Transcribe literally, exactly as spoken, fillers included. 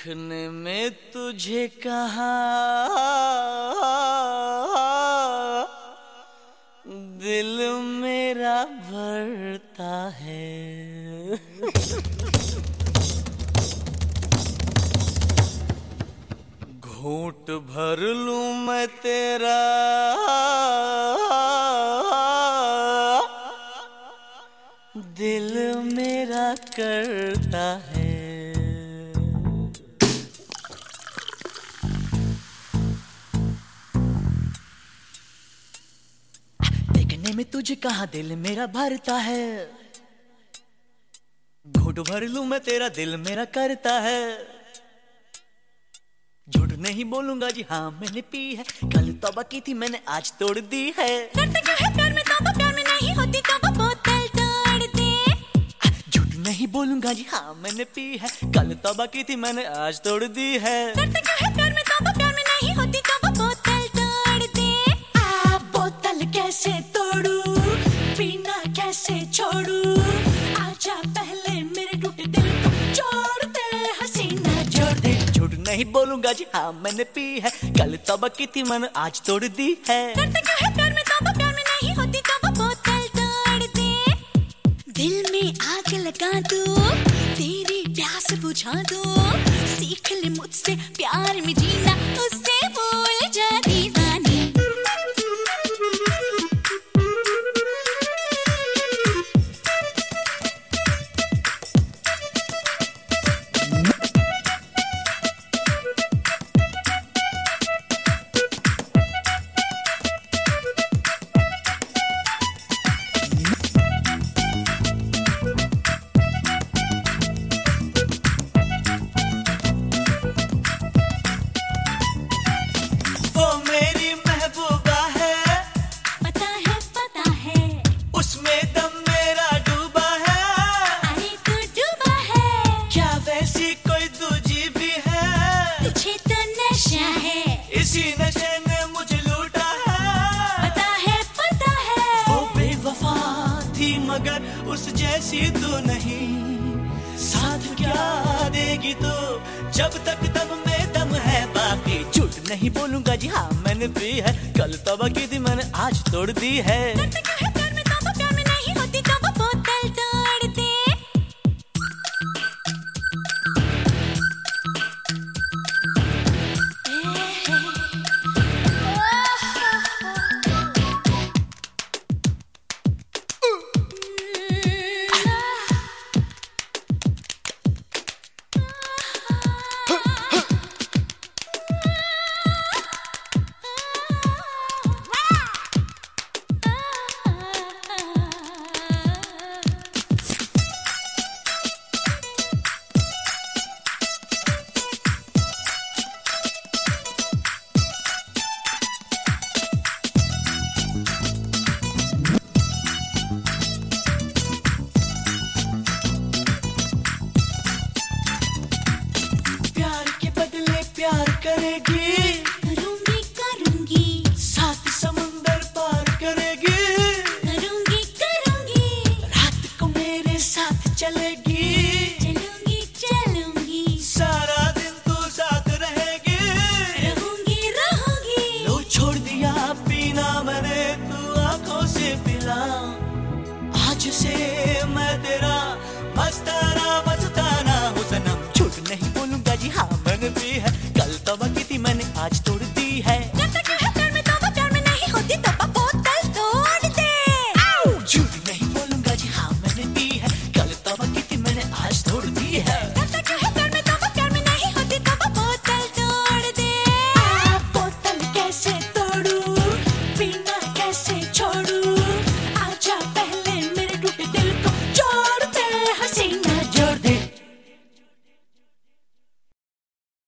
देखने में तुझे कहा दिल मेरा भरता है। घूंट भर लूं मैं तेरा दिल मेरा करता है। देखने में तुझे कहा दिल मेरा भरता है। घूंट भर लूं मैं तेरा दिल मेरा करता है। झूठ नहीं बोलूंगा जी हाँ मैंने पी है। कल तौबा की थी मैंने आज तोड़ दी है। करते क्या है प्यार में तौबा, प्यार में नहीं होती तौबा, बोतल तोड़ दे। झूठ नहीं बोलूंगा जी हाँ मैंने पी है। कल तौबा की थी मैंने आज तोड़ दी है। करते क्या है प्यार में तौबा, प्यार में नहीं होती तौबा, बोतल तोड़ दे। आ बोतल कैसे तोड़ू, पीना कैसे छोड़ू, आजा पहले मेरे टूटे दिल को जोड़ दे, हसीना जोड़ दे। झूठ नहीं बोलूंगा जी हाँ मैंने पी है। कल तौबा की थी मैंने आज तोड़ दी है। करते क्या है प्यार में तौबा, प्यार में नहीं होती तौबा, बोतल तोड़ दे। दिल में आग लगा दो, तेरी प्यास बुझा दो, सीख ले मुझसे प्यार में जीना, उससे भूल जा दीवानी। इसी नशे ने मुझे लूटा है। पता है पता है वो बेवफा थी मगर उस जैसी तो नहीं। साथ क्या देगी तो जब तक दम में दम है बाकी। झूठ नहीं बोलूंगा जी हाँ मैंने पी है। कल तौबा की थी मैंने आज तोड़ दी है। करते क्या है प्यार में तौबा, प्यार में नहीं होती तौबा, बोतल तोड़ दे। प्यार करेगी करूंगी करूंगी, सात समुंदर पार करेगी। करूंगी करूंगी, रात को मेरे साथ चलेगी। चलूंगी चलूंगी, सारा दिन तू साथ रहेगी। रहूंगी रहूंगी। लो छोड़ दिया पीना मैंने, तू आंखों से पिला। आज से मैं तेरा मस्ताना मस्ताना हूँ सनम। झूठ नहीं बोलूंगा जी हाँ मैंने पी है। कल तौबा की थी मैंने आज तोड़